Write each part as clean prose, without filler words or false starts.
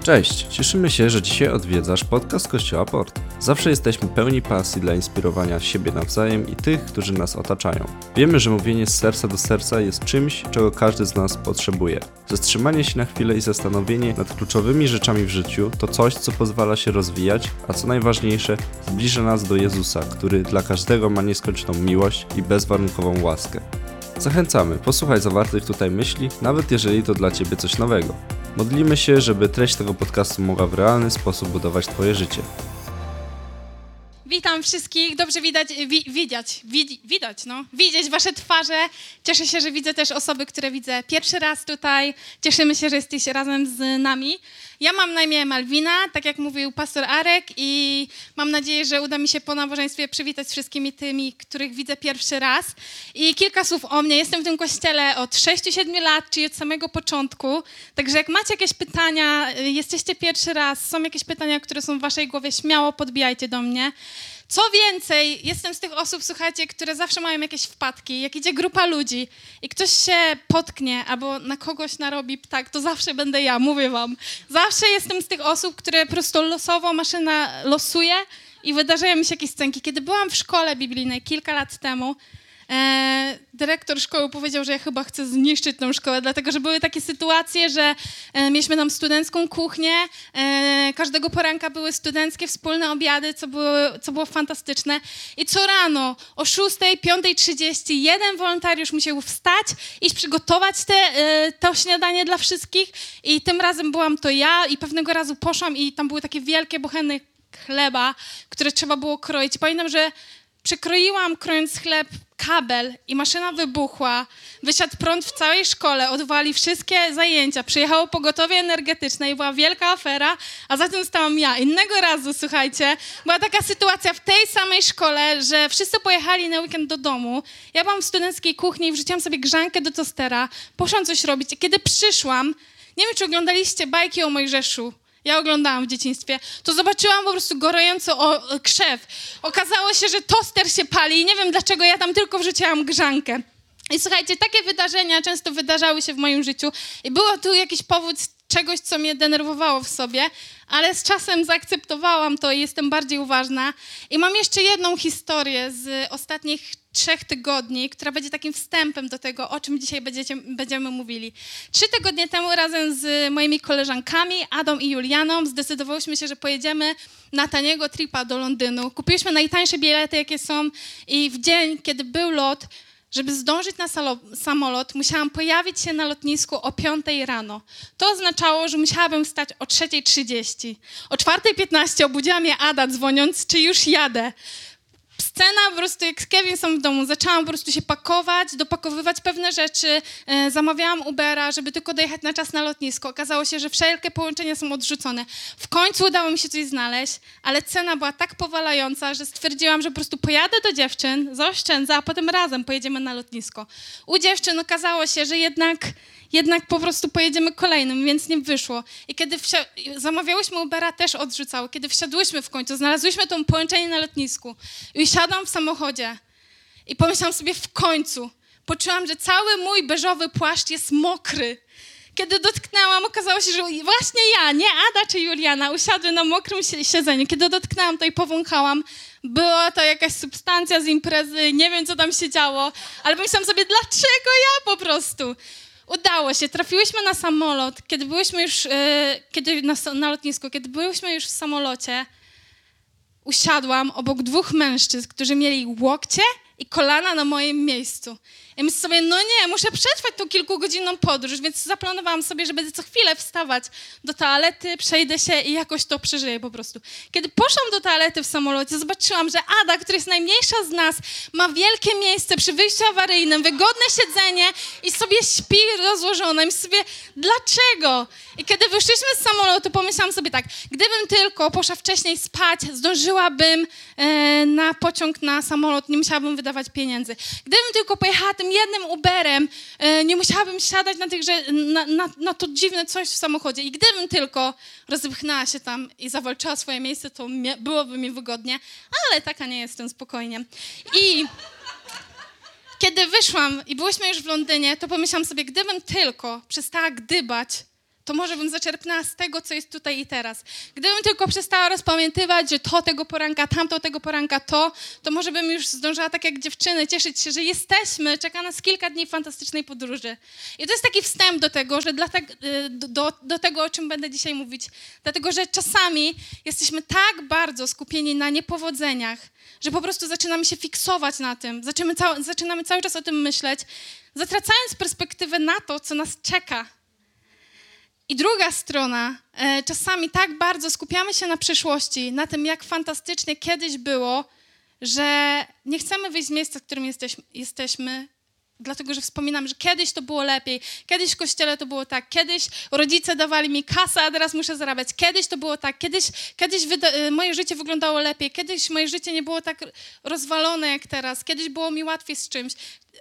Cześć, cieszymy się, że dzisiaj odwiedzasz podcast Kościoła Port. Zawsze jesteśmy pełni pasji dla inspirowania siebie nawzajem i tych, którzy nas otaczają. Wiemy, że mówienie z serca do serca jest czymś, czego każdy z nas potrzebuje. Zatrzymanie się na chwilę i zastanowienie nad kluczowymi rzeczami w życiu to coś, co pozwala się rozwijać, a co najważniejsze, zbliża nas do Jezusa, który dla każdego ma nieskończoną miłość i bezwarunkową łaskę. Zachęcamy, posłuchaj zawartych tutaj myśli, nawet jeżeli to dla Ciebie coś nowego. Modlimy się, żeby treść tego podcastu mogła w realny sposób budować Twoje życie. Witam wszystkich, dobrze widzieć wasze twarze. Cieszę się, że widzę też osoby, które widzę pierwszy raz tutaj. Cieszymy się, że jesteście razem z nami. Ja mam na imię Malwina, tak jak mówił pastor Arek, i mam nadzieję, że uda mi się po nabożeństwie przywitać z wszystkimi tymi, których widzę pierwszy raz. I kilka słów o mnie. Jestem w tym kościele od 6-7 lat, czyli od samego początku. Także jak macie jakieś pytania, jesteście pierwszy raz, są jakieś pytania, które są w waszej głowie, śmiało podbijajcie do mnie. Co więcej, jestem z tych osób, słuchajcie, które zawsze mają jakieś wpadki. Jak idzie grupa ludzi i ktoś się potknie albo na kogoś narobi ptak, to zawsze będę ja, mówię wam. Zawsze jestem z tych osób, które po prostu losowo maszyna losuje i wydarzają mi się jakieś scenki. Kiedy byłam w szkole biblijnej kilka lat temu, dyrektor szkoły powiedział, że ja chyba chcę zniszczyć tą szkołę, dlatego że były takie sytuacje, że mieliśmy tam studencką kuchnię, każdego poranka były studenckie wspólne obiady, co było fantastyczne. I co rano o 6, 5:30 jeden wolontariusz musiał wstać, iść przygotować to śniadanie dla wszystkich, i tym razem byłam to ja, i pewnego razu poszłam i tam były takie wielkie bocheny chleba, które trzeba było kroić. Pamiętam, że przekroiłam, krojąc chleb, kabel i maszyna wybuchła, wysiadł prąd w całej szkole, odwołali wszystkie zajęcia, przyjechało pogotowie energetyczne i była wielka afera, a za tym stałam ja. Innego razu, słuchajcie, była taka sytuacja w tej samej szkole, że wszyscy pojechali na weekend do domu. Ja byłam w studenckiej kuchni i wrzuciłam sobie grzankę do tostera, poszłam coś robić i kiedy przyszłam, nie wiem, czy oglądaliście bajki o Mojżeszu, ja oglądałam w dzieciństwie, to zobaczyłam po prostu gorący krzew. Okazało się, że toster się pali i nie wiem dlaczego ja tam tylko wrzuciłam grzankę. I słuchajcie, takie wydarzenia często wydarzały się w moim życiu i było tu jakiś powód czegoś, co mnie denerwowało w sobie, ale z czasem zaakceptowałam to i jestem bardziej uważna. I mam jeszcze jedną historię z ostatnich 3 tygodni, która będzie takim wstępem do tego, o czym dzisiaj będziemy mówili. 3 tygodnie temu razem z moimi koleżankami, Adą i Julianą, zdecydowałyśmy się, że pojedziemy na taniego tripa do Londynu. Kupiliśmy najtańsze bilety, jakie są, i w dzień, kiedy był lot, żeby zdążyć na samolot, musiałam pojawić się na lotnisku o 5 rano. To oznaczało, że musiałabym wstać o 3:30. O 4:15 obudziła mnie Ada, dzwoniąc, czy już jadę. Scena po prostu, jak z Kevin są w domu, zaczęłam po prostu się pakować, dopakowywać pewne rzeczy, zamawiałam Ubera, żeby tylko dojechać na czas na lotnisko. Okazało się, że wszelkie połączenia są odrzucone. W końcu udało mi się coś znaleźć, ale cena była tak powalająca, że stwierdziłam, że po prostu pojadę do dziewczyn, zaoszczędzę, a potem razem pojedziemy na lotnisko. U dziewczyn okazało się, że jednak po prostu pojedziemy kolejnym, więc nie wyszło. I kiedy zamawiałyśmy Ubera, też odrzucało. Kiedy wsiadłyśmy w końcu, znalazłyśmy to połączenie na lotnisku i siadłam w samochodzie i pomyślałam sobie w końcu, poczułam, że cały mój beżowy płaszcz jest mokry. Kiedy dotknęłam, okazało się, że właśnie ja, nie Ada czy Juliana, usiadły na mokrym siedzeniu. Kiedy dotknęłam to i powąchałam, była to jakaś substancja z imprezy, nie wiem, co tam się działo, ale pomyślałam sobie, dlaczego ja po prostu? Udało się, trafiłyśmy na samolot, kiedy byłyśmy już, na lotnisku, kiedy byłyśmy już w samolocie, usiadłam obok 2 mężczyzn, którzy mieli łokcie i kolana na moim miejscu. I myślę sobie, no nie, muszę przetrwać tą kilkugodzinną podróż, więc zaplanowałam sobie, że będę co chwilę wstawać do toalety, przejdę się i jakoś to przeżyję po prostu. Kiedy poszłam do toalety w samolocie, zobaczyłam, że Ada, która jest najmniejsza z nas, ma wielkie miejsce przy wyjściu awaryjnym, wygodne siedzenie i sobie śpi rozłożone. I myślę sobie, dlaczego? I kiedy wyszliśmy z samolotu, pomyślałam sobie tak, gdybym tylko poszła wcześniej spać, zdążyłabym na pociąg, na samolot, nie musiałabym wydawać pieniędzy. Gdybym tylko pojechała tym jednym Uberem, nie musiałabym siadać na to dziwne coś w samochodzie. I gdybym tylko rozpchnęła się tam i zawalczyła swoje miejsce, to byłoby mi wygodnie, ale taka nie jestem, spokojnie. I kiedy wyszłam i byłyśmy już w Londynie, to pomyślałam sobie, gdybym tylko przestała gdybać, to może bym zaczerpnęła z tego, co jest tutaj i teraz. Gdybym tylko przestała rozpamiętywać, że to tego poranka, tamto tego poranka, to może bym już zdążyła tak jak dziewczyny cieszyć się, że jesteśmy, czeka nas kilka dni fantastycznej podróży. I to jest taki wstęp do tego, że do tego, o czym będę dzisiaj mówić. Dlatego, że czasami jesteśmy tak bardzo skupieni na niepowodzeniach, że po prostu zaczynamy się fiksować na tym, zaczynamy cały czas o tym myśleć, zatracając perspektywę na to, co nas czeka. I druga strona, czasami tak bardzo skupiamy się na przyszłości, na tym, jak fantastycznie kiedyś było, że nie chcemy wyjść z miejsca, w którym jesteśmy, dlatego, że wspominam, że kiedyś to było lepiej, kiedyś w kościele to było tak, kiedyś rodzice dawali mi kasę, a teraz muszę zarabiać, kiedyś to było tak, kiedyś moje życie wyglądało lepiej, kiedyś moje życie nie było tak rozwalone jak teraz, kiedyś było mi łatwiej z czymś.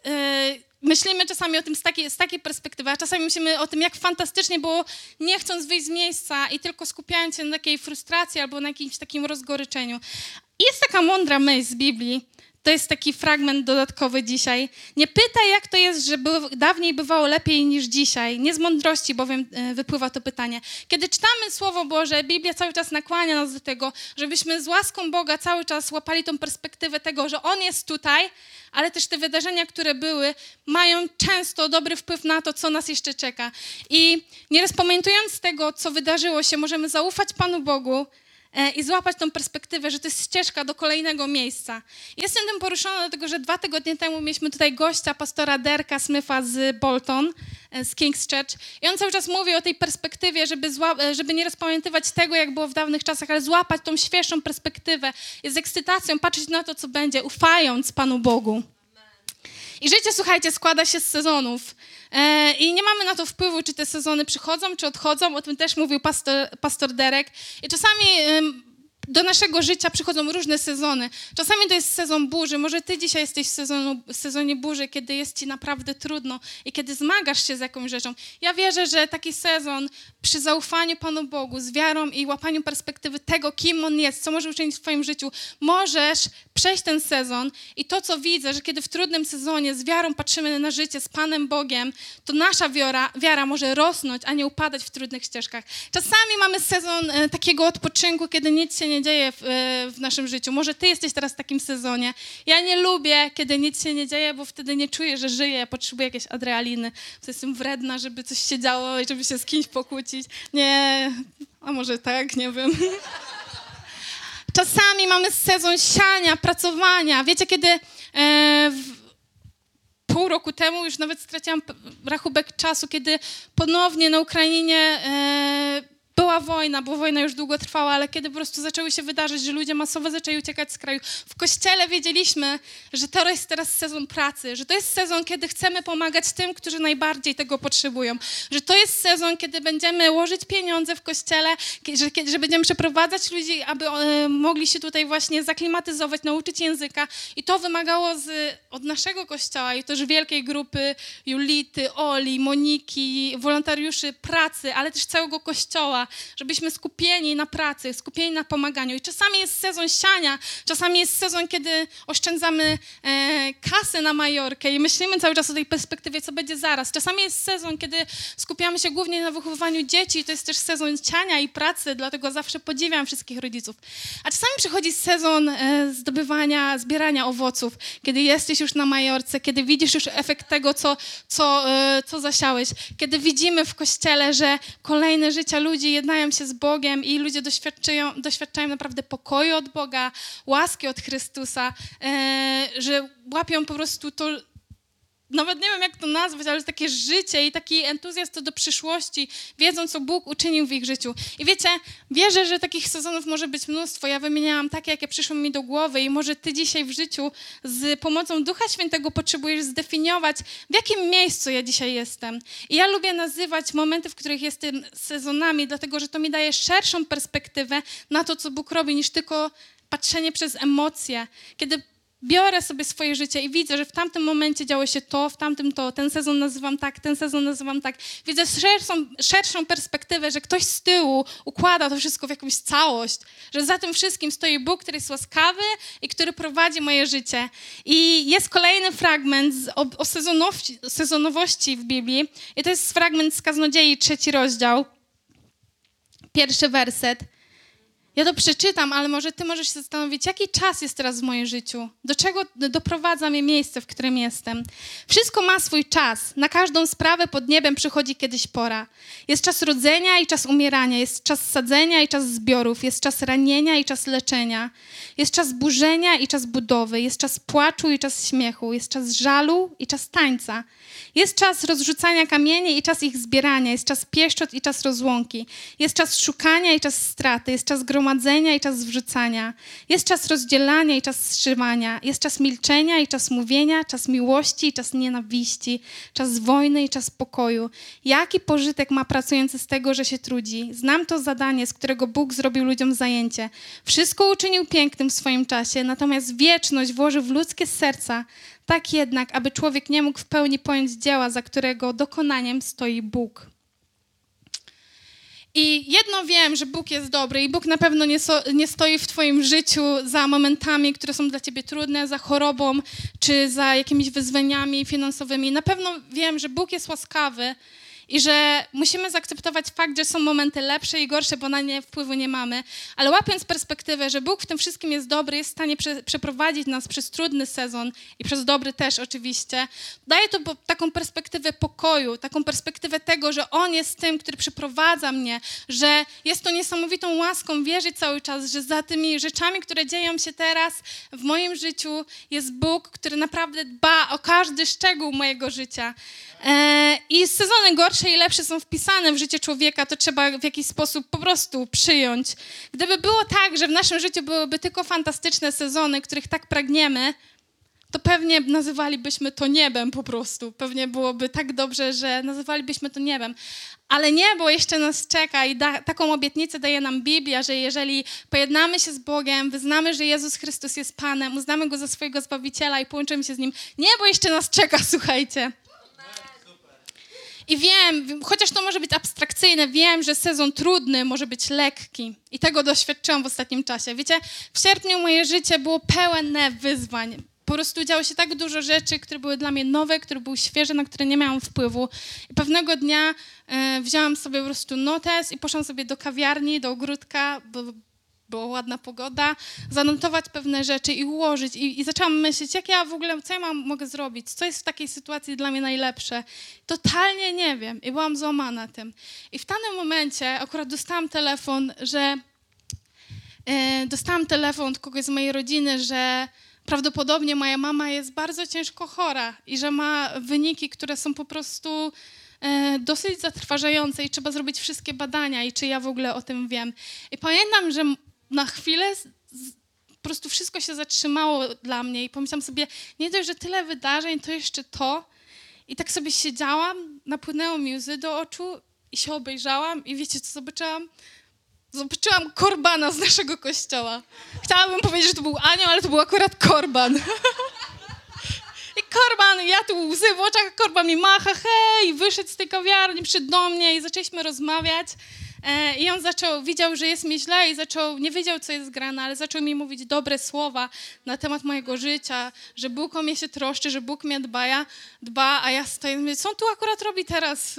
Myślimy czasami o tym z takiej perspektywy, a czasami myślimy o tym, jak fantastycznie było, nie chcąc wyjść z miejsca i tylko skupiając się na takiej frustracji albo na jakimś takim rozgoryczeniu. I jest taka mądra myśl z Biblii, to jest taki fragment dodatkowy dzisiaj. Nie pytaj, jak to jest, że dawniej bywało lepiej niż dzisiaj. Nie z mądrości bowiem wypływa to pytanie. Kiedy czytamy Słowo Boże, Biblia cały czas nakłania nas do tego, żebyśmy z łaską Boga cały czas łapali tą perspektywę tego, że On jest tutaj, ale też te wydarzenia, które były, mają często dobry wpływ na to, co nas jeszcze czeka. I nie rozpamiętując tego, co wydarzyło się, możemy zaufać Panu Bogu i złapać tą perspektywę, że to jest ścieżka do kolejnego miejsca. Jestem tym poruszona, dlatego że 2 tygodnie temu mieliśmy tutaj gościa, pastora Derka Smitha z Bolton, z King's Church. I on cały czas mówi o tej perspektywie, żeby nie rozpamiętywać tego, jak było w dawnych czasach, ale złapać tą świeższą perspektywę i z ekscytacją patrzeć na to, co będzie, ufając Panu Bogu. I życie, słuchajcie, składa się z sezonów. I nie mamy na to wpływu, czy te sezony przychodzą, czy odchodzą. O tym też mówił pastor Derek. I czasami do naszego życia przychodzą różne sezony. Czasami to jest sezon burzy. Może ty dzisiaj jesteś w sezonie burzy, kiedy jest ci naprawdę trudno i kiedy zmagasz się z jakąś rzeczą. Ja wierzę, że taki sezon przy zaufaniu Panu Bogu, z wiarą i łapaniu perspektywy tego, kim On jest, co może uczynić w twoim życiu, możesz przejść ten sezon i to, co widzę, że kiedy w trudnym sezonie z wiarą patrzymy na życie z Panem Bogiem, to nasza wiara może rosnąć, a nie upadać w trudnych ścieżkach. Czasami mamy sezon takiego odpoczynku, kiedy nic się nie dzieje w naszym życiu. Może ty jesteś teraz w takim sezonie. Ja nie lubię, kiedy nic się nie dzieje, bo wtedy nie czuję, że żyję. Ja potrzebuję jakiejś adrenaliny. Jestem wredna, żeby coś się działo i żeby się z kimś pokłócić. Nie, a może tak, nie wiem. Czasami mamy sezon siania, pracowania. Wiecie, kiedy pół roku temu już nawet straciłam rachubek czasu, kiedy ponownie na Ukrainie była wojna, bo wojna już długo trwała, ale kiedy po prostu zaczęły się wydarzyć, że ludzie masowo zaczęli uciekać z kraju. W Kościele wiedzieliśmy, że to jest teraz sezon pracy, że to jest sezon, kiedy chcemy pomagać tym, którzy najbardziej tego potrzebują, że to jest sezon, kiedy będziemy łożyć pieniądze w Kościele, że będziemy przeprowadzać ludzi, aby mogli się tutaj właśnie zaklimatyzować, nauczyć języka i to wymagało od naszego Kościoła i też wielkiej grupy Julity, Oli, Moniki, wolontariuszy pracy, ale też całego Kościoła, żebyśmy skupieni na pracy, skupieni na pomaganiu. I czasami jest sezon siania, czasami jest sezon, kiedy oszczędzamy kasę na Majorkę i myślimy cały czas o tej perspektywie, co będzie zaraz. Czasami jest sezon, kiedy skupiamy się głównie na wychowywaniu dzieci i to jest też sezon siania i pracy, dlatego zawsze podziwiam wszystkich rodziców. A czasami przychodzi sezon zbierania owoców, kiedy jesteś już na Majorce, kiedy widzisz już efekt tego, co zasiałeś, kiedy widzimy w Kościele, że kolejne życia ludzi jednają się z Bogiem i ludzie doświadczają naprawdę pokoju od Boga, łaski od Chrystusa, że łapią po prostu to, nawet nie wiem jak to nazwać, ale takie życie i taki entuzjazm do przyszłości, wiedzą, co Bóg uczynił w ich życiu. I wiecie, wierzę, że takich sezonów może być mnóstwo. Ja wymieniałam takie, jakie przyszły mi do głowy i może ty dzisiaj w życiu z pomocą Ducha Świętego potrzebujesz zdefiniować, w jakim miejscu ja dzisiaj jestem. I ja lubię nazywać momenty, w których jestem sezonami, dlatego, że to mi daje szerszą perspektywę na to, co Bóg robi, niż tylko patrzenie przez emocje. Kiedy biorę sobie swoje życie i widzę, że w tamtym momencie działo się to, w tamtym to, ten sezon nazywam tak, ten sezon nazywam tak. Widzę szerszą perspektywę, że ktoś z tyłu układa to wszystko w jakąś całość, że za tym wszystkim stoi Bóg, który jest łaskawy i który prowadzi moje życie. I jest kolejny fragment o sezonowości w Biblii i to jest fragment z Kaznodziei, 3 rozdział, 1 werset. Ja to przeczytam, ale może ty możesz się zastanowić, jaki czas jest teraz w moim życiu? Do czego doprowadza mnie miejsce, w którym jestem? Wszystko ma swój czas. Na każdą sprawę pod niebem przychodzi kiedyś pora. Jest czas rodzenia i czas umierania. Jest czas sadzenia i czas zbiorów. Jest czas ranienia i czas leczenia. Jest czas burzenia i czas budowy. Jest czas płaczu i czas śmiechu. Jest czas żalu i czas tańca. Jest czas rozrzucania kamieni i czas ich zbierania. Jest czas pieszczot i czas rozłąki. Jest czas szukania i czas straty. Jest czas gromadzenia i czas wrzucania. Jest czas rozdzielania i czas wstrzymania. Jest czas milczenia i czas mówienia, czas miłości i czas nienawiści, czas wojny i czas pokoju. Jaki pożytek ma pracujący z tego, że się trudzi? Znam to zadanie, z którego Bóg zrobił ludziom zajęcie. Wszystko uczynił pięknym w swoim czasie, natomiast wieczność włożył w ludzkie serca. Tak jednak, aby człowiek nie mógł w pełni pojąć dzieła, za którego dokonaniem stoi Bóg. I jedno wiem, że Bóg jest dobry i Bóg na pewno nie stoi w twoim życiu za momentami, które są dla ciebie trudne, za chorobą czy za jakimiś wyzwaniami finansowymi. Na pewno wiem, że Bóg jest łaskawy i że musimy zaakceptować fakt, że są momenty lepsze i gorsze, bo na nie wpływu nie mamy. Ale łapiąc perspektywę, że Bóg w tym wszystkim jest dobry, jest w stanie przeprowadzić nas przez trudny sezon i przez dobry też oczywiście, daje to taką perspektywę pokoju, taką perspektywę tego, że On jest tym, który przeprowadza mnie, że jest to niesamowitą łaską wierzyć cały czas, że za tymi rzeczami, które dzieją się teraz w moim życiu, jest Bóg, który naprawdę dba o każdy szczegół mojego życia. I sezony gorsze i lepsze są wpisane w życie człowieka, to trzeba w jakiś sposób po prostu przyjąć. Gdyby było tak, że w naszym życiu byłyby tylko fantastyczne sezony, których tak pragniemy, to pewnie nazywalibyśmy to niebem po prostu. Pewnie byłoby tak dobrze, że nazywalibyśmy to niebem. Ale niebo jeszcze nas czeka i taką obietnicę daje nam Biblia, że jeżeli pojednamy się z Bogiem, wyznamy, że Jezus Chrystus jest Panem, uznamy Go za swojego Zbawiciela i połączymy się z Nim, niebo jeszcze nas czeka, słuchajcie. I wiem, chociaż to może być abstrakcyjne, wiem, że sezon trudny może być lekki. I tego doświadczyłam w ostatnim czasie. Wiecie, w sierpniu moje życie było pełne wyzwań. Po prostu działo się tak dużo rzeczy, które były dla mnie nowe, które były świeże, na które nie miałam wpływu. I pewnego dnia wzięłam sobie po prostu notes i poszłam sobie do kawiarni, do ogródka, bo była ładna pogoda, zanotować pewne rzeczy i ułożyć. I zaczęłam myśleć, co ja mogę zrobić? Co jest w takiej sytuacji dla mnie najlepsze? Totalnie nie wiem. I byłam złamana tym. I w danym momencie akurat dostałam telefon od kogoś z mojej rodziny, że prawdopodobnie moja mama jest bardzo ciężko chora i że ma wyniki, które są po prostu dosyć zatrważające i trzeba zrobić wszystkie badania i czy ja w ogóle o tym wiem. I pamiętam, że na chwilę po prostu wszystko się zatrzymało dla mnie i pomyślałam sobie, nie dość, że tyle wydarzeń, to jeszcze to. I tak sobie siedziałam, napłynęło mi łzy do oczu i się obejrzałam i wiecie, co zobaczyłam? Zobaczyłam Korbana z naszego kościoła. Chciałabym powiedzieć, że to był anioł, ale to był akurat Korban. I Korban, ja tu łzy w oczach, Korban mi macha, hej, wyszedł z tej kawiarni, przyszedł do mnie i zaczęliśmy rozmawiać. I on widział, że jest mi źle i nie wiedział, co jest grane, ale zaczął mi mówić dobre słowa na temat mojego życia, że Bóg o mnie się troszczy, że Bóg mnie dba, a ja stoję i mówię, co on tu akurat robi teraz?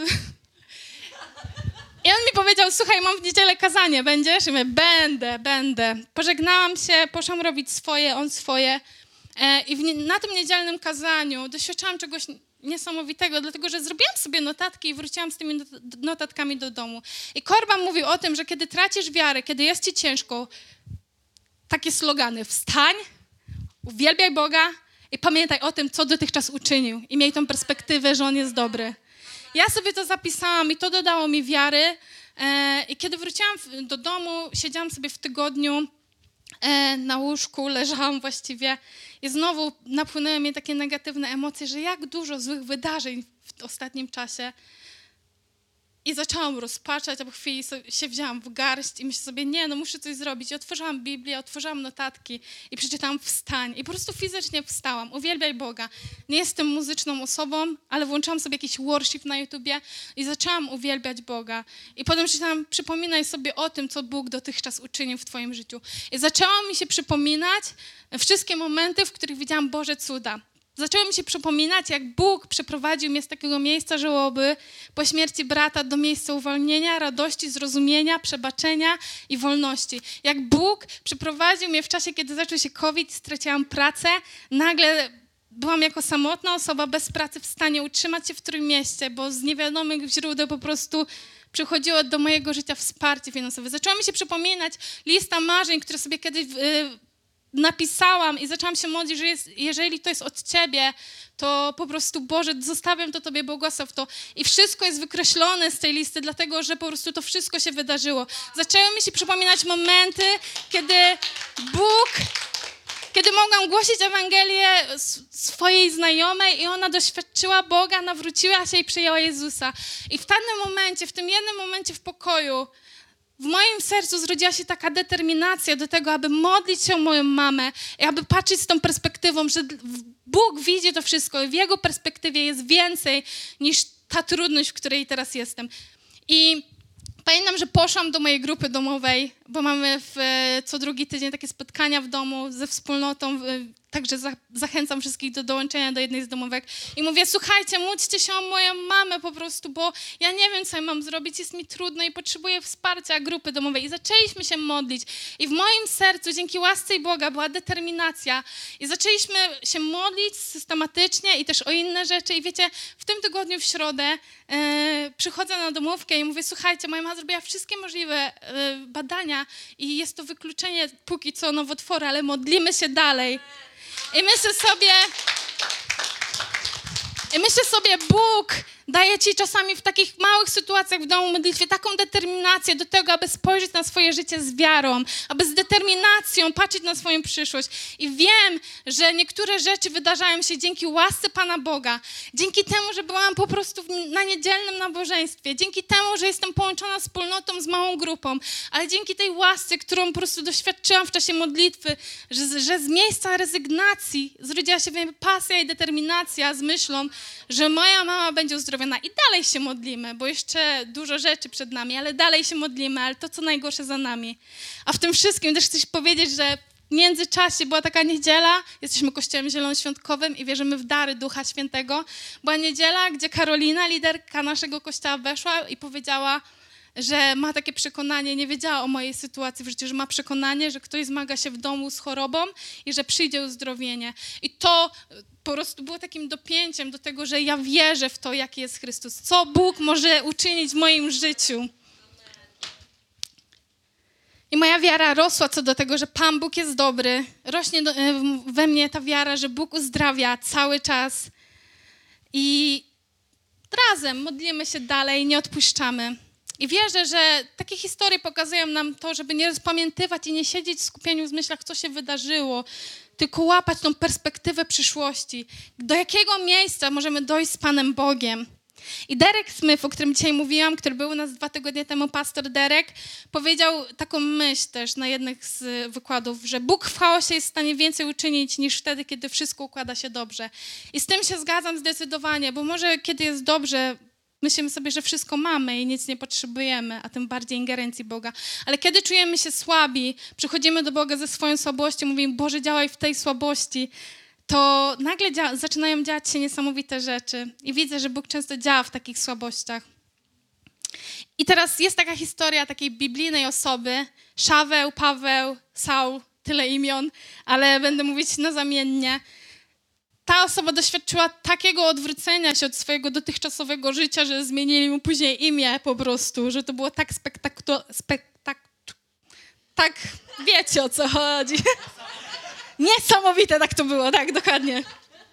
I on mi powiedział, słuchaj, mam w niedzielę kazanie, będziesz? I mówię, będę. Pożegnałam się, poszłam robić swoje, on swoje. I na tym niedzielnym kazaniu doświadczałam czegoś niesamowitego, dlatego że zrobiłam sobie notatki i wróciłam z tymi notatkami do domu. I Korban mówił o tym, że kiedy tracisz wiarę, kiedy jest ci ciężko, takie slogany, wstań, uwielbiaj Boga i pamiętaj o tym, co dotychczas uczynił. I miej tą perspektywę, że On jest dobry. Ja sobie to zapisałam i to dodało mi wiary. I kiedy wróciłam do domu, siedziałam sobie w tygodniu na łóżku, leżałam właściwie i znowu napłynęły mnie takie negatywne emocje, że jak dużo złych wydarzeń w ostatnim czasie. I zaczęłam rozpaczać, a po chwili się wzięłam w garść i myślę sobie, nie, no muszę coś zrobić. I otworzyłam Biblię, otworzyłam notatki i przeczytałam wstań. I po prostu fizycznie wstałam. Uwielbiaj Boga. Nie jestem muzyczną osobą, ale włączyłam sobie jakiś worship na YouTubie i zaczęłam uwielbiać Boga. I potem przeczytałam, przypominaj sobie o tym, co Bóg dotychczas uczynił w twoim życiu. I zaczęłam mi się przypominać wszystkie momenty, w których widziałam Boże cuda. Zaczęło mi się przypominać, jak Bóg przeprowadził mnie z takiego miejsca żałoby po śmierci brata do miejsca uwolnienia, radości, zrozumienia, przebaczenia i wolności. Jak Bóg przeprowadził mnie w czasie, kiedy zaczął się COVID i straciłam pracę, nagle byłam jako samotna osoba bez pracy w stanie utrzymać się w Trójmieście, bo z niewiadomych źródeł po prostu przychodziło do mojego życia wsparcie finansowe. Zaczęło mi się przypominać lista marzeń, które sobie kiedyś napisałam i zaczęłam się modlić, że jeżeli to jest od Ciebie, to po prostu, Boże, zostawiam to Tobie, błogosław to. I wszystko jest wykreślone z tej listy, dlatego że po prostu to wszystko się wydarzyło. Zaczęły mi się przypominać momenty, kiedy mogłam głosić Ewangelię swojej znajomej i ona doświadczyła Boga, nawróciła się i przyjęła Jezusa. I w tym jednym momencie w pokoju w moim sercu zrodziła się taka determinacja do tego, aby modlić się o moją mamę i aby patrzeć z tą perspektywą, że Bóg widzi to wszystko i w Jego perspektywie jest więcej niż ta trudność, w której teraz jestem. I pamiętam, że poszłam do mojej grupy domowej, bo mamy co drugi tydzień takie spotkania w domu ze wspólnotą, także zachęcam wszystkich do dołączenia do jednej z domówek. I mówię, słuchajcie, módlcie się o moją mamę po prostu, bo ja nie wiem, co ja mam zrobić, jest mi trudno i potrzebuję wsparcia grupy domowej. I zaczęliśmy się modlić. I w moim sercu, dzięki łasce i Boga, była determinacja. I zaczęliśmy się modlić systematycznie i też o inne rzeczy. I wiecie, w tym tygodniu w środę przychodzę na domówkę i mówię, słuchajcie, moja mama zrobiła wszystkie możliwe badania i jest to wykluczenie póki co nowotworu, ale modlimy się dalej. I myślę sobie, Bóg daje ci czasami w takich małych sytuacjach w domu modlitwie taką determinację do tego, aby spojrzeć na swoje życie z wiarą, aby z determinacją patrzeć na swoją przyszłość. I wiem, że niektóre rzeczy wydarzają się dzięki łasce Pana Boga, dzięki temu, że byłam po prostu na niedzielnym nabożeństwie, dzięki temu, że jestem połączona z wspólnotą, z małą grupą, ale dzięki tej łasce, którą po prostu doświadczyłam w czasie modlitwy, że z miejsca rezygnacji zrodziła się we mnie pasja i determinacja z myślą, że moja mama będzie uzdrowiona. I dalej się modlimy, bo jeszcze dużo rzeczy przed nami, ale dalej się modlimy, ale to, co najgorsze za nami. A w tym wszystkim też chcę powiedzieć, że w międzyczasie była taka niedziela, jesteśmy Kościołem Zielonoświątkowym i wierzymy w dary Ducha Świętego. Była niedziela, gdzie Karolina, liderka naszego kościoła, weszła i powiedziała, że ma takie przekonanie, nie wiedziała o mojej sytuacji w życiu, że ma przekonanie, że ktoś zmaga się w domu z chorobą i że przyjdzie uzdrowienie. I to po prostu było takim dopięciem do tego, że ja wierzę w to, jaki jest Chrystus, co Bóg może uczynić w moim życiu. I moja wiara rosła co do tego, że Pan Bóg jest dobry. Rośnie we mnie ta wiara, że Bóg uzdrawia cały czas. I razem modlimy się dalej, nie odpuszczamy. I wierzę, że takie historie pokazują nam to, żeby nie rozpamiętywać i nie siedzieć w skupieniu w myślach, co się wydarzyło, tylko łapać tą perspektywę przyszłości. Do jakiego miejsca możemy dojść z Panem Bogiem? I Derek Smith, o którym dzisiaj mówiłam, który był u nas 2 tygodnie temu, pastor Derek, powiedział taką myśl też na jednych z wykładów, że Bóg w chaosie jest w stanie więcej uczynić niż wtedy, kiedy wszystko układa się dobrze. I z tym się zgadzam zdecydowanie, bo może kiedy jest dobrze, myślimy sobie, że wszystko mamy i nic nie potrzebujemy, a tym bardziej ingerencji Boga. Ale kiedy czujemy się słabi, przychodzimy do Boga ze swoją słabością, mówimy, Boże, działaj w tej słabości, to nagle zaczynają dziać się niesamowite rzeczy. I widzę, że Bóg często działa w takich słabościach. I teraz jest taka historia takiej biblijnej osoby, Szaweł, Paweł, Saul, tyle imion, ale będę mówić nazamiennie. Ta osoba doświadczyła takiego odwrócenia się od swojego dotychczasowego życia, że zmienili mu później imię po prostu, że to było tak tak, wiecie o co chodzi. Niesamowite, tak to było, tak, dokładnie.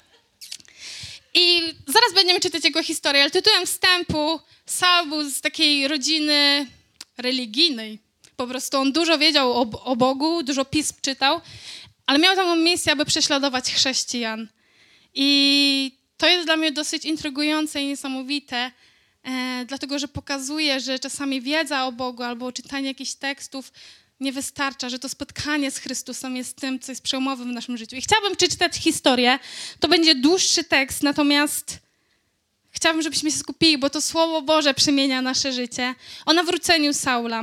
I zaraz będziemy czytać jego historię, ale tytułem wstępu Saul był z takiej rodziny religijnej. Po prostu on dużo wiedział o Bogu, dużo pism czytał, ale miał taką misję, aby prześladować chrześcijan. I to jest dla mnie dosyć intrygujące i niesamowite, dlatego że pokazuje, że czasami wiedza o Bogu albo czytanie jakichś tekstów nie wystarcza, że to spotkanie z Chrystusem jest tym, co jest przełomowym w naszym życiu. I chciałabym przeczytać historię. To będzie dłuższy tekst, natomiast chciałabym, żebyśmy się skupili, bo to Słowo Boże przemienia nasze życie. O nawróceniu Saula.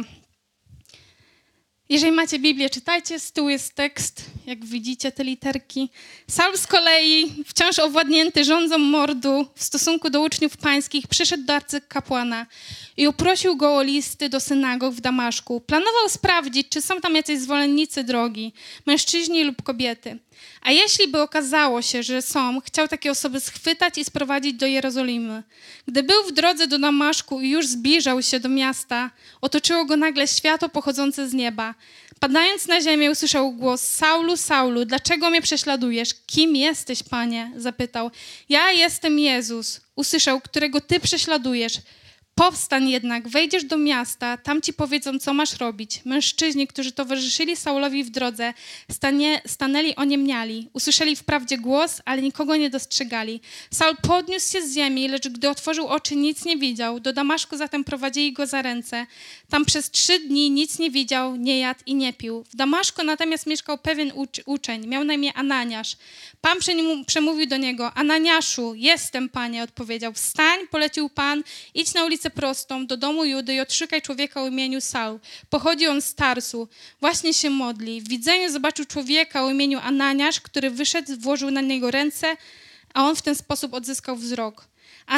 Jeżeli macie Biblię, czytajcie, z tyłu jest tekst, jak widzicie te literki. Saul z kolei, wciąż owładnięty żądzą mordu w stosunku do uczniów pańskich, przyszedł do arcykapłana i uprosił go o listy do synagog w Damaszku. Planował sprawdzić, czy są tam jacyś zwolennicy drogi, mężczyźni lub kobiety. A jeśli by okazało się, że są, chciał takie osoby schwytać i sprowadzić do Jerozolimy. Gdy był w drodze do Damaszku i już zbliżał się do miasta, otoczyło go nagle światło pochodzące z nieba. Padając na ziemię, usłyszał głos: Saulu, Saulu, dlaczego mnie prześladujesz? Kim jesteś, Panie? Zapytał. Ja jestem Jezus, usłyszał, którego ty prześladujesz. Powstań jednak, wejdziesz do miasta, tam ci powiedzą, co masz robić. Mężczyźni, którzy towarzyszyli Saulowi w drodze, stanęli oniemniali. Usłyszeli wprawdzie głos, ale nikogo nie dostrzegali. Saul podniósł się z ziemi, lecz gdy otworzył oczy, nic nie widział. Do Damaszku zatem prowadzili go za ręce. Tam przez 3 dni nic nie widział, nie jadł i nie pił. W Damaszku natomiast mieszkał pewien uczeń, miał na imię Ananiasz. Pan przemówił do niego: Ananiaszu, jestem, Panie, odpowiedział. Wstań, polecił Pan, idź na ulicę prostą do domu Judy i odszukaj człowieka o imieniu Saul. Pochodzi on z Tarsu. Właśnie się modli. W widzeniu zobaczył człowieka o imieniu Ananiasz, który wyszedł, włożył na niego ręce, a on w ten sposób odzyskał wzrok.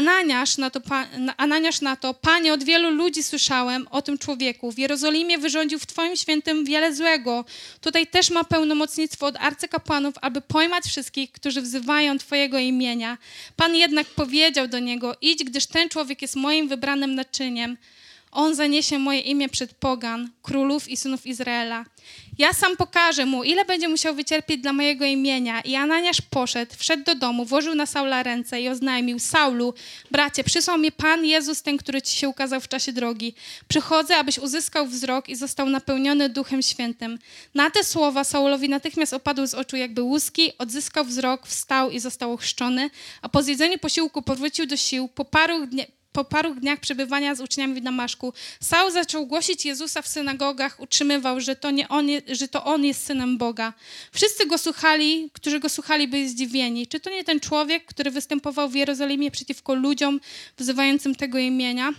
Ananiasz na to: Panie, od wielu ludzi słyszałem o tym człowieku. W Jerozolimie wyrządził w Twoim świętym wiele złego. Tutaj też ma pełnomocnictwo od arcykapłanów, aby pojmać wszystkich, którzy wzywają Twojego imienia. Pan jednak powiedział do niego: idź, gdyż ten człowiek jest moim wybranym naczyniem. On zaniesie moje imię przed pogan, królów i synów Izraela. Ja sam pokażę mu, ile będzie musiał wycierpieć dla mojego imienia. I Ananiasz poszedł, wszedł do domu, włożył na Saula ręce i oznajmił: Saulu, bracie, przysłał mnie Pan Jezus, ten, który ci się ukazał w czasie drogi. Przychodzę, abyś uzyskał wzrok i został napełniony Duchem Świętym. Na te słowa Saulowi natychmiast opadł z oczu jakby łuski, odzyskał wzrok, wstał i został ochrzczony, a po zjedzeniu posiłku powrócił do sił. Po paru dniach przebywania z uczniami w Damaszku Saul zaczął głosić Jezusa w synagogach, utrzymywał, że to on jest Synem Boga. Wszyscy go słuchali, którzy go słuchali, byli zdziwieni. Czy to nie ten człowiek, który występował w Jerozolimie przeciwko ludziom wzywającym tego imienia?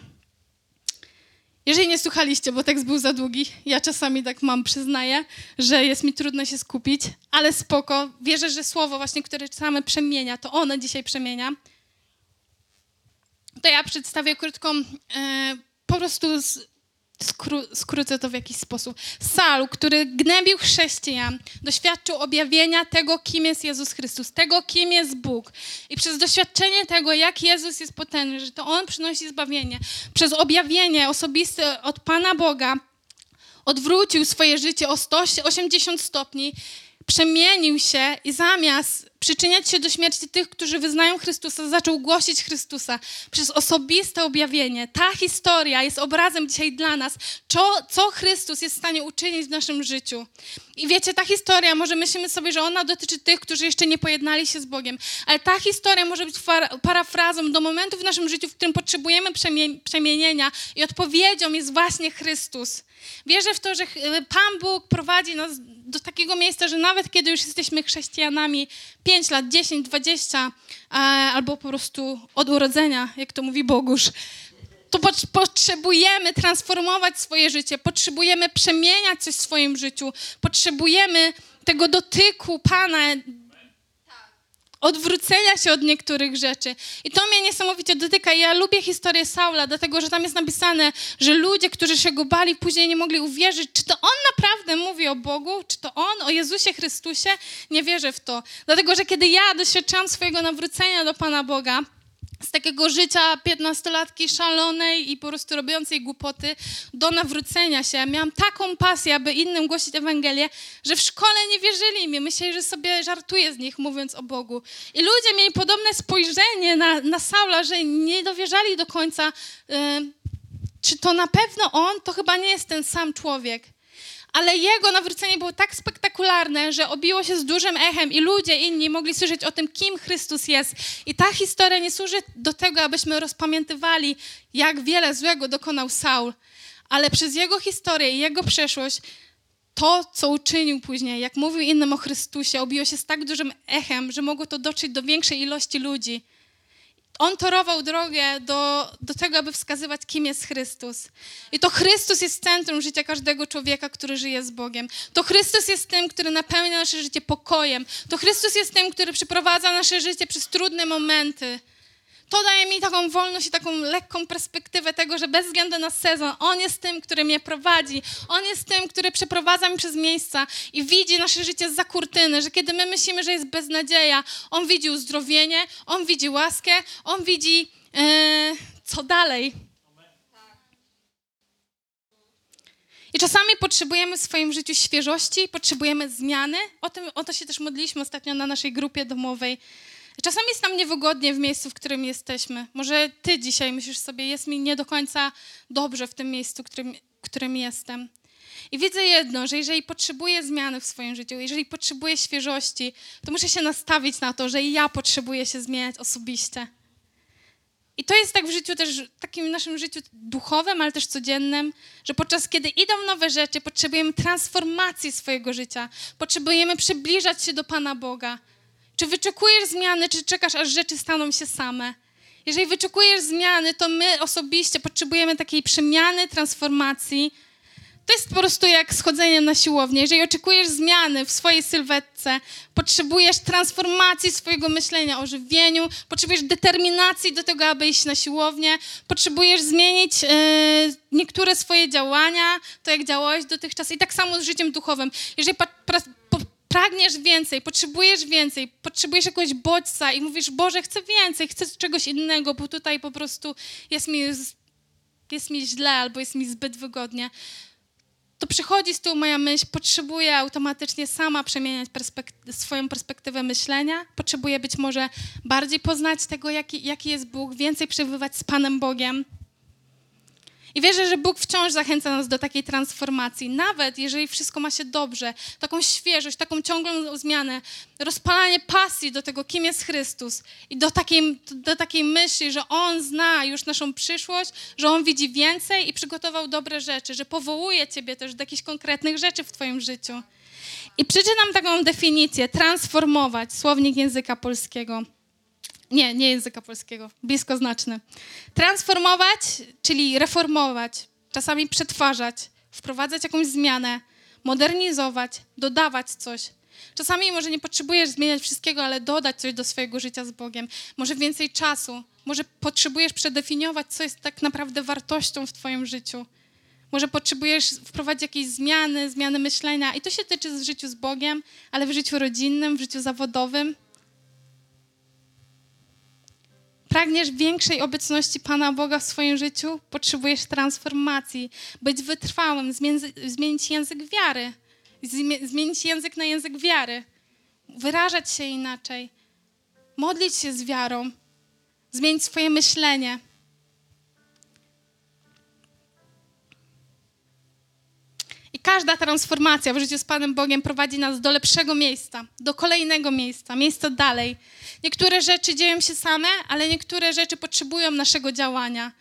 Jeżeli nie słuchaliście, bo tekst był za długi, ja czasami tak mam, przyznaję, że jest mi trudno się skupić, ale spoko. Wierzę, że słowo właśnie, które czasami przemienia, to ono dzisiaj przemienia. To ja przedstawię krótką, po prostu skrócę to w jakiś sposób. Saul, który gnębił chrześcijan, doświadczył objawienia tego, kim jest Jezus Chrystus, tego, kim jest Bóg. I przez doświadczenie tego, jak Jezus jest potężny, że to On przynosi zbawienie, przez objawienie osobiste od Pana Boga, odwrócił swoje życie o 180 stopni, przemienił się i zamiast przyczyniać się do śmierci tych, którzy wyznają Chrystusa, zaczął głosić Chrystusa przez osobiste objawienie. Ta historia jest obrazem dzisiaj dla nas, co Chrystus jest w stanie uczynić w naszym życiu. I wiecie, ta historia, może myślimy sobie, że ona dotyczy tych, którzy jeszcze nie pojednali się z Bogiem, ale ta historia może być parafrazą do momentu w naszym życiu, w którym potrzebujemy przemienienia i odpowiedzią jest właśnie Chrystus. Wierzę w to, że Pan Bóg prowadzi nas do takiego miejsca, że nawet kiedy już jesteśmy chrześcijanami 5 lat, 10, 20, albo po prostu od urodzenia, jak to mówi Bogusz, to potrzebujemy transformować swoje życie, potrzebujemy przemieniać coś w swoim życiu, potrzebujemy tego dotyku Pana, odwrócenia się od niektórych rzeczy. I to mnie niesamowicie dotyka. Ja lubię historię Saula, dlatego że tam jest napisane, że ludzie, którzy się go bali, później nie mogli uwierzyć, czy to on naprawdę mówi o Bogu, czy to on, o Jezusie Chrystusie. Nie wierzę w to. Dlatego, że kiedy ja doświadczałam swojego nawrócenia do Pana Boga, z takiego życia 15-latki szalonej i po prostu robiącej głupoty do nawrócenia się. Miałam taką pasję, aby innym głosić Ewangelię, że w szkole nie wierzyli mi. Myśleli, że sobie żartuję z nich, mówiąc o Bogu. I ludzie mieli podobne spojrzenie na Saula, że nie dowierzali do końca, czy to na pewno on, to chyba nie jest ten sam człowiek. Ale jego nawrócenie było tak spektakularne, że obiło się z dużym echem i ludzie inni mogli słyszeć o tym, kim Chrystus jest. I ta historia nie służy do tego, abyśmy rozpamiętywali, jak wiele złego dokonał Saul, ale przez jego historię i jego przeszłość to, co uczynił później, jak mówił innym o Chrystusie, obiło się z tak dużym echem, że mogło to dotrzeć do większej ilości ludzi. On torował drogę do tego, aby wskazywać, kim jest Chrystus. I to Chrystus jest centrum życia każdego człowieka, który żyje z Bogiem. To Chrystus jest tym, który napełnia nasze życie pokojem. To Chrystus jest tym, który przeprowadza nasze życie przez trudne momenty. To daje mi taką wolność i taką lekką perspektywę tego, że bez względu na sezon, On jest tym, który mnie prowadzi. On jest tym, który przeprowadza mnie przez miejsca i widzi nasze życie zza kurtyny, że kiedy my myślimy, że jest beznadzieja, On widzi uzdrowienie, On widzi łaskę, On widzi co dalej. I czasami potrzebujemy w swoim życiu świeżości, potrzebujemy zmiany. O to się też modliliśmy ostatnio na naszej grupie domowej. Czasami jest nam niewygodnie w miejscu, w którym jesteśmy. Może ty dzisiaj myślisz sobie, jest mi nie do końca dobrze w tym miejscu, w którym jestem. I widzę jedno, że jeżeli potrzebuję zmiany w swoim życiu, jeżeli potrzebuję świeżości, to muszę się nastawić na to, że ja potrzebuję się zmieniać osobiście. I to jest tak w życiu też, takim naszym życiu duchowym, ale też codziennym, że podczas kiedy idą nowe rzeczy, potrzebujemy transformacji swojego życia. Potrzebujemy przybliżać się do Pana Boga. Czy wyczekujesz zmiany, czy czekasz, aż rzeczy staną się same? Jeżeli wyczekujesz zmiany, to my osobiście potrzebujemy takiej przemiany, transformacji. To jest po prostu jak schodzeniem na siłownię. Jeżeli oczekujesz zmiany w swojej sylwetce, potrzebujesz transformacji swojego myślenia, ożywieniu, potrzebujesz determinacji do tego, aby iść na siłownię, potrzebujesz zmienić niektóre swoje działania, to jak działałeś dotychczas i tak samo z życiem duchowym. Jeżeli pragniesz więcej, potrzebujesz jakiegoś bodźca i mówisz, Boże, chcę więcej, chcę czegoś innego, bo tutaj po prostu jest mi źle albo jest mi zbyt wygodnie, to przychodzi z tyłu moja myśl, potrzebuję automatycznie sama przemieniać swoją perspektywę myślenia, potrzebuję być może bardziej poznać tego, jaki jest Bóg, więcej przebywać z Panem Bogiem. I wierzę, że Bóg wciąż zachęca nas do takiej transformacji. Nawet jeżeli wszystko ma się dobrze, taką świeżość, taką ciągłą zmianę, rozpalanie pasji do tego, kim jest Chrystus i do takiej myśli, że On zna już naszą przyszłość, że On widzi więcej i przygotował dobre rzeczy, że powołuje Ciebie też do jakichś konkretnych rzeczy w Twoim życiu. I przeczytam taką definicję, transformować, słownik języka polskiego. Nie języka polskiego, bliskoznaczny. Transformować, czyli reformować, czasami przetwarzać, wprowadzać jakąś zmianę, modernizować, dodawać coś. Czasami może nie potrzebujesz zmieniać wszystkiego, ale dodać coś do swojego życia z Bogiem. Może więcej czasu, może potrzebujesz przedefiniować, co jest tak naprawdę wartością w twoim życiu. Może potrzebujesz wprowadzić jakieś zmiany myślenia i to się tyczy w życiu z Bogiem, ale w życiu rodzinnym, w życiu zawodowym. Pragniesz większej obecności Pana Boga w swoim życiu? Potrzebujesz transformacji, być wytrwałym, zmienić język wiary, zmienić język na język wiary, wyrażać się inaczej, modlić się z wiarą, zmienić swoje myślenie. I każda transformacja w życiu z Panem Bogiem prowadzi nas do lepszego miejsca, do kolejnego miejsca dalej. Niektóre rzeczy dzieją się same, ale niektóre rzeczy potrzebują naszego działania.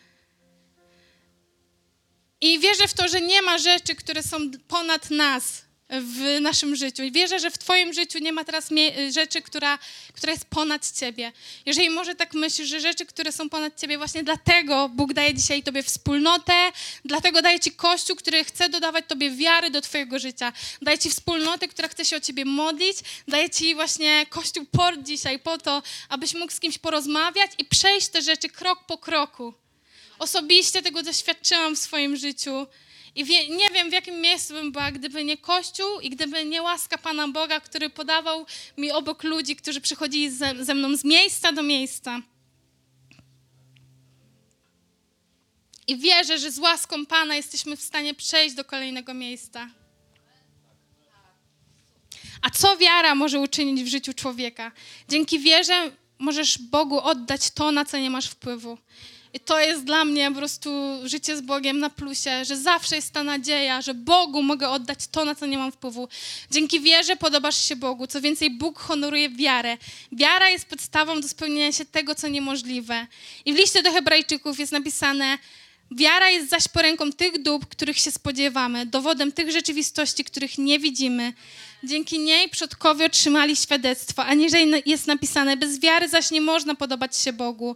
I wierzę w to, że nie ma rzeczy, które są ponad nas w naszym życiu. I wierzę, że w twoim życiu nie ma teraz rzeczy, która jest ponad ciebie. Jeżeli może tak myślisz, że rzeczy, które są ponad ciebie, właśnie dlatego Bóg daje dzisiaj tobie wspólnotę, dlatego daje ci Kościół, który chce dodawać tobie wiary do twojego życia. Daje ci wspólnotę, która chce się o ciebie modlić. Daje ci właśnie Kościół Port dzisiaj po to, abyś mógł z kimś porozmawiać i przejść te rzeczy krok po kroku. Osobiście tego doświadczyłam w swoim życiu. I nie wiem, w jakim miejscu bym była, gdyby nie Kościół i gdyby nie łaska Pana Boga, który podawał mi obok ludzi, którzy przychodzili ze mną z miejsca do miejsca. I wierzę, że z łaską Pana jesteśmy w stanie przejść do kolejnego miejsca. A co wiara może uczynić w życiu człowieka? Dzięki wierze możesz Bogu oddać to, na co nie masz wpływu. I to jest dla mnie po prostu życie z Bogiem na plusie, że zawsze jest ta nadzieja, że Bogu mogę oddać to, na co nie mam wpływu. Dzięki wierze podobasz się Bogu. Co więcej, Bóg honoruje wiarę. Wiara jest podstawą do spełnienia się tego, co niemożliwe. I w liście do Hebrajczyków jest napisane: wiara jest zaś poręką tych dóbr, których się spodziewamy, dowodem tych rzeczywistości, których nie widzimy. Dzięki niej przodkowie otrzymali świadectwo, a niżej jest napisane: bez wiary zaś nie można podobać się Bogu.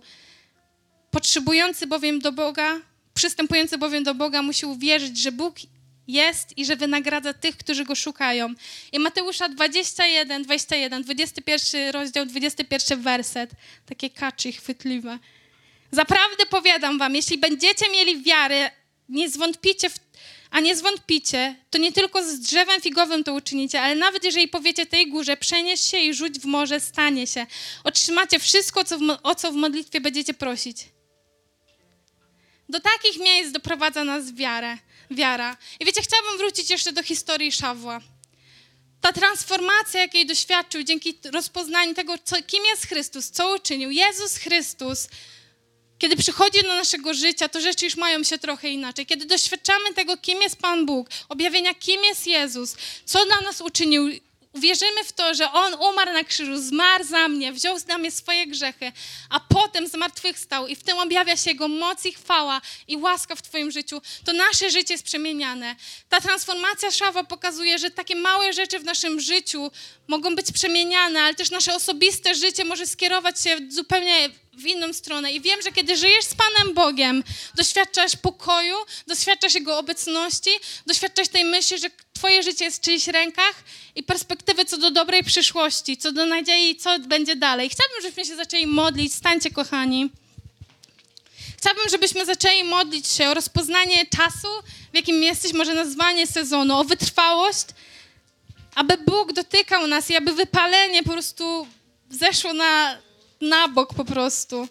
Przystępujący bowiem do Boga musi uwierzyć, że Bóg jest i że wynagradza tych, którzy Go szukają. I Mateusza 21, 21 rozdział, 21 werset. Takie catchy i chwytliwe. Zaprawdę powiadam wam, jeśli będziecie mieli wiarę, nie zwątpicie, to nie tylko z drzewem figowym to uczynicie, ale nawet jeżeli powiecie tej górze, przenieś się i rzuć w morze, stanie się. Otrzymacie wszystko, o co w modlitwie będziecie prosić. Do takich miejsc doprowadza nas wiara. I wiecie, chciałabym wrócić jeszcze do historii Szawła. Ta transformacja, jakiej doświadczył dzięki rozpoznaniu tego, kim jest Chrystus, co uczynił. Jezus Chrystus, kiedy przychodzi do naszego życia, to rzeczy już mają się trochę inaczej. Kiedy doświadczamy tego, kim jest Pan Bóg, objawienia, kim jest Jezus, co dla nas uczynił, uwierzymy w to, że On umarł na krzyżu, zmarł za mnie, wziął na mnie swoje grzechy, a potem zmartwychwstał i w tym objawia się Jego moc i chwała i łaska w Twoim życiu, to nasze życie jest przemieniane. Ta transformacja Szawła pokazuje, że takie małe rzeczy w naszym życiu mogą być przemieniane, ale też nasze osobiste życie może skierować się zupełnie w inną stronę. I wiem, że kiedy żyjesz z Panem Bogiem, doświadczasz pokoju, doświadczasz Jego obecności, doświadczasz tej myśli, że Twoje życie jest w czyichś rękach i perspektywy co do dobrej przyszłości, co do nadziei, co będzie dalej. Chciałabym, żebyśmy się zaczęli modlić. Stańcie, kochani. Chciałabym, żebyśmy zaczęli modlić się o rozpoznanie czasu, w jakim jesteś, może nazwanie sezonu, o wytrwałość, aby Bóg dotykał nas i aby wypalenie po prostu zeszło na bok po prostu.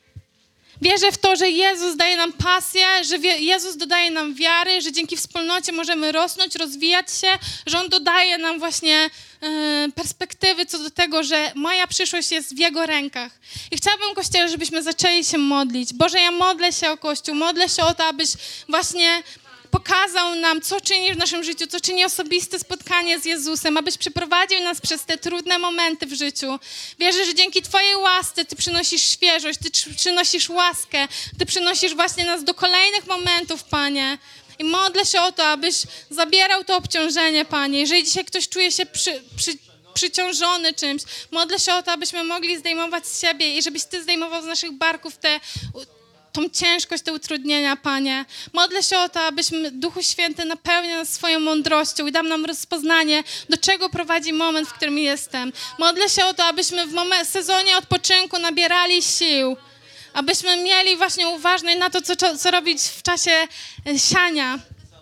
Wierzę w to, że Jezus daje nam pasję, że Jezus dodaje nam wiary, że dzięki wspólnocie możemy rosnąć, rozwijać się, że On dodaje nam właśnie perspektywy co do tego, że moja przyszłość jest w Jego rękach. I chciałabym, Kościele, żebyśmy zaczęli się modlić. Boże, ja modlę się o Kościół, modlę się o to, abyś właśnie pokazał nam, co czyni w naszym życiu, co czyni osobiste spotkanie z Jezusem, abyś przeprowadził nas przez te trudne momenty w życiu. Wierzę, że dzięki Twojej łasce Ty przynosisz świeżość, Ty przynosisz łaskę, Ty przynosisz właśnie nas do kolejnych momentów, Panie. I modlę się o to, abyś zabierał to obciążenie, Panie. Jeżeli dzisiaj ktoś czuje się przyciążony czymś, modlę się o to, abyśmy mogli zdejmować z siebie i żebyś Ty zdejmował z naszych barków tą ciężkość, te utrudnienia, Panie. Modlę się o to, abyśmy, Duchu Święty, napełniał nas swoją mądrością i dam nam rozpoznanie, do czego prowadzi moment, w którym jestem. Modlę się o to, abyśmy w sezonie odpoczynku nabierali sił, abyśmy mieli właśnie uważność na to, co robić w czasie siania.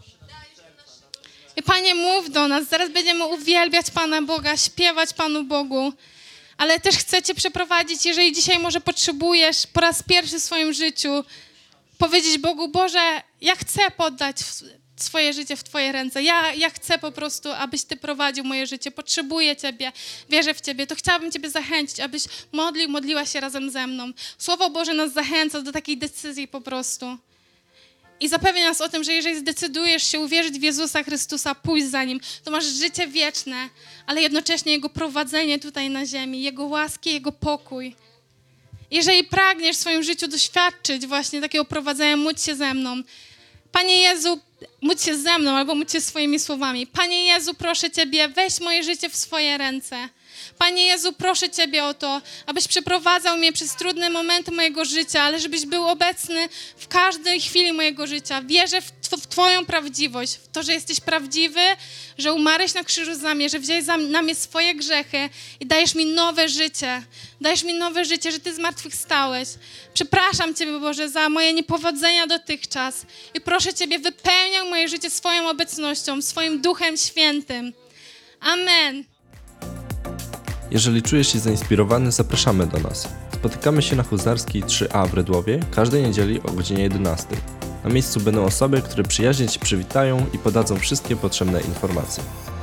I Panie, mów do nas. Zaraz będziemy uwielbiać Pana Boga, śpiewać Panu Bogu. Ale też chcę Cię przeprowadzić, jeżeli dzisiaj może potrzebujesz po raz pierwszy w swoim życiu powiedzieć Bogu: Boże, ja chcę poddać swoje życie w Twoje ręce. Ja chcę po prostu, abyś Ty prowadził moje życie. Potrzebuję Ciebie, wierzę w Ciebie. To chciałabym Ciebie zachęcić, abyś modliła się razem ze mną. Słowo Boże nas zachęca do takiej decyzji po prostu. I zapewnia nas o tym, że jeżeli zdecydujesz się uwierzyć w Jezusa Chrystusa, pójść za Nim, to masz życie wieczne, ale jednocześnie Jego prowadzenie tutaj na ziemi, Jego łaski, Jego pokój. Jeżeli pragniesz w swoim życiu doświadczyć właśnie takiego prowadzenia, módl się ze mną. Panie Jezu, módl się ze mną albo módl się swoimi słowami. Panie Jezu, proszę Ciebie, weź moje życie w swoje ręce. Panie Jezu, proszę Ciebie o to, abyś przeprowadzał mnie przez trudne momenty mojego życia, ale żebyś był obecny w każdej chwili mojego życia. Wierzę w Twoją prawdziwość, w to, że jesteś prawdziwy, że umarłeś na krzyżu za mnie, że wziąłeś na mnie swoje grzechy i dajesz mi nowe życie. Dajesz mi nowe życie, że Ty zmartwychwstałeś. Przepraszam Ciebie, Boże, za moje niepowodzenia dotychczas i proszę Ciebie, wypełniaj moje życie swoją obecnością, swoim Duchem Świętym. Amen. Jeżeli czujesz się zainspirowany, zapraszamy do nas. Spotykamy się na Huzarskiej 3A w Redłowie każdej niedzieli o godzinie 11. Na miejscu będą osoby, które przyjaźnie Cię przywitają i podadzą wszystkie potrzebne informacje.